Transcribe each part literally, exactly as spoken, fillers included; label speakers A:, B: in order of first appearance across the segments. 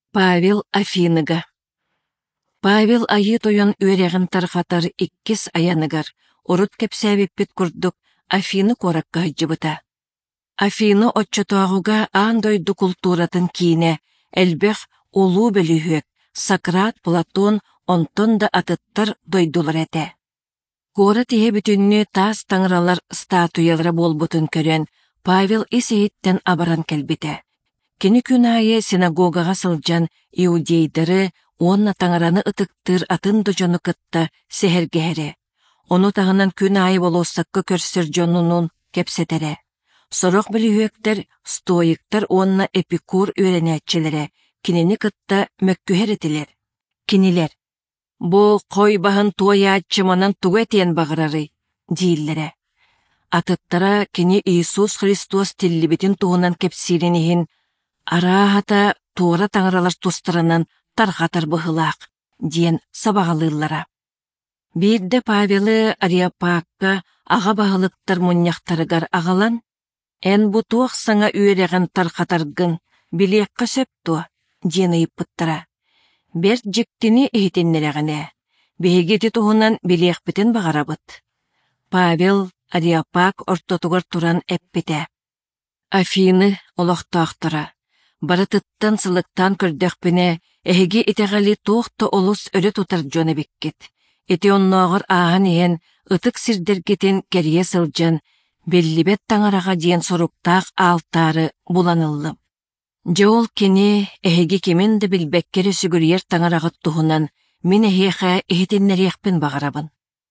A: Павел Афиныга. Павел айы тойон үерегін тархатар иккис аяныгар, урут кепсәбиппит курдук Афины коракка жыбыта. Афины отчотуағуга аан дойду культуратын кийне, элбех улуу бөлүһүөк, Сократ, Платон, онтон да атыттар дойдулар эте. Кора тиһе бүтүннү таас таңыралар статуялара болбутун көрөн, Павел исеиттен абаран келбите. Кини күн айы синагогага сылжан иудейдары онна таңараны ытыктыр атын дожону кытта сехергере. Ону тағынан күн айы болуссакка көрсөр жонунун кепсетере. Сорок билүһүөктер, стоиктар онна эпикур үөренәччелере, кинини кытта мөккүһеретилер. Кинилер: «Бу кой баһын туояаччыманан туга этиен багырары» дииллере. Атыттара кини Иисус Христос тиллибитин туһунан кепсиринихин араахата туора таңыралар тустарынан тархатар быһылаах диэн сабаҕалыыллара. Биирде Павелы Ариапаакка аға баһылыктар мунньахтарыгар аҕалан: «Эн бу туох саҥа үөрэгэн тархатаргын билиэкка сөп туа» диэн ыйыппыттара. Бер дьиктини иһитиннерэҕинэ, биһигити туһунан билиэхпитин баҕарабыт. Павел Ариапаак ортотугар туран эппите. Афины олохтоохтара. Барытыттан сылыктан көрдөкпүнэ эһиги итэҕэли туохто олус өрө тутар дьона биккит. Ити онноогор ааһан иһэн ытык сирдергитин керие сылдьан беллибет таҥарага диэн соруктаах аалтаары буланыллым. Жол кини эһиги кимин да билбеккери сүгүрүйер таҥарагыт туһунан мин эһиэхэ иһитиннэриэхпин баҕарабын.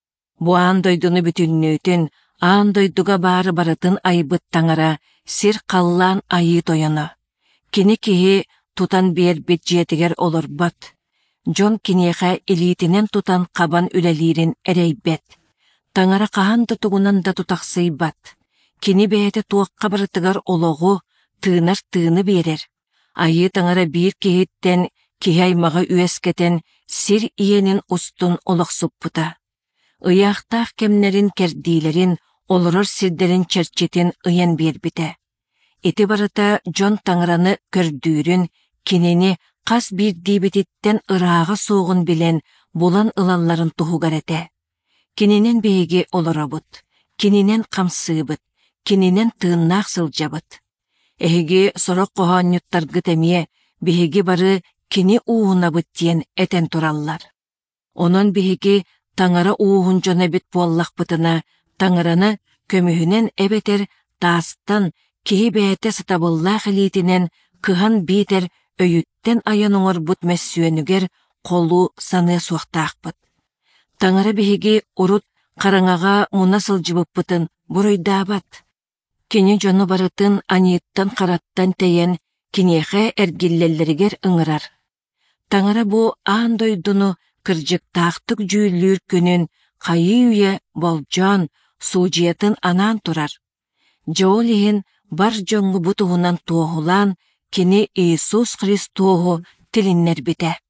A: Буаан дойдуну бүтүннүүтүн аан дойдуга баары барытын айбыт таҥара сир халлаан айыы тойоно. Кини киһи тутан биэрбит дьиэтигэр олорбот. Дьон киниэхэ илиитинэн тутан хабан үлэлиирин эрэйбет. Таҥара хаһан да тугунан да тутахсыйбат. Кини бэйэтэ туохха барытыгар ологу тыынар тыыны биэрэр. Айыы таҥара биир киһиттен киһи аймаҕа үөскэтэн сир иэнин устун олохсуппута. Ыйаахтаах кемнерин кердиилэрин олорор сирдерин черчитин ыйан биэрбите. Ити барыта дьон таҥараны көрдүүрүн кинини хас биирдиибититтен ырааҕа суоҕун билэн булан ылалларын туһугар эте. Кининен биһиги олоробут, кининен хамсыыбыт, кининен тыыннаах сылдьабыт. Эһиги сорок коһоонньуттаргыт эмиэ биһиги бары кини уухунабыт диэн этен тураллар. Онон биһиги таҥара уухун дьонобит буоллахпытына таҥараны көмүһүнэн эбетер таастан киһи бээтэ сытабыллаах илиитинэн кыһан биитер өйүттен айан оҥорбут мэссүөнүгэр холу саны суохтаахпыт. Таҥара биһиги урут хараҥаҕа муна сылдьыбыппытын буруйдаабат. Кини дьону барытын аниыттан хараттан тэйэн киниэхэ эргиллэллэригэр ыҥырар. Таҥара бу аан дойдуну кырдьыктаахтык дьүүлүүр күнүн хайыы үйэ болдьоон суудьиятын анаан турар. Жол иһин бар дьоҥҥу бу туһунан туоһулаан кини Иисус Христуоһу тилиннэрбитэ.